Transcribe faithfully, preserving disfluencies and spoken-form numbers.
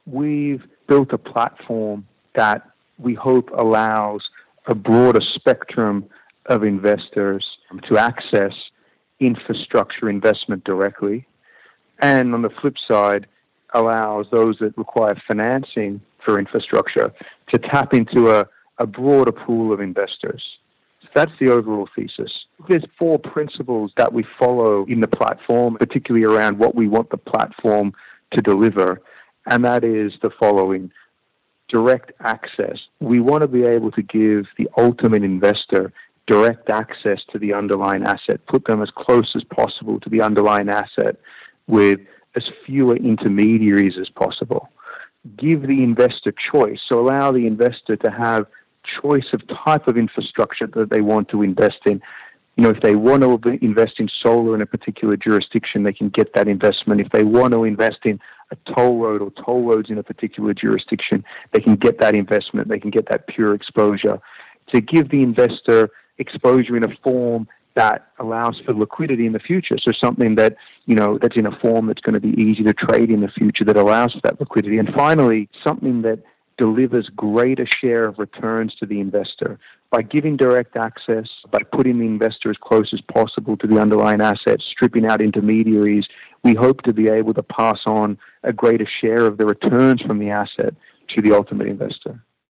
we've built a platform that we hope allows a broader spectrum of investors to access infrastructure investment directly, and on the flip side, allows those that require financing for infrastructure to tap into a, a broader pool of investors. So that's the overall thesis. There's four principles that we follow in the platform, particularly around what we want the platform to deliver, and that is the following. Direct access. We want to be able to give the ultimate investor direct access to the underlying asset, put them as close as possible to the underlying asset with as fewer intermediaries as possible. Give the investor choice, so allow the investor to have choice of type of infrastructure that they want to invest in. You know, if they want to invest in solar in a particular jurisdiction, they can get that investment. If they want to invest in a toll road or toll roads in a particular jurisdiction, they can get that investment. They can get that pure exposure. To give the investor exposure in a form that allows for liquidity in the future. So something that, you know, that's in a form that's going to be easy to trade in the future that allows for that liquidity. And finally, something that delivers greater share of returns to the investor. By giving direct access, by putting the investor as close as possible to the underlying assets, stripping out intermediaries, we hope to be able to pass on a greater share of the returns from the asset to the ultimate investor.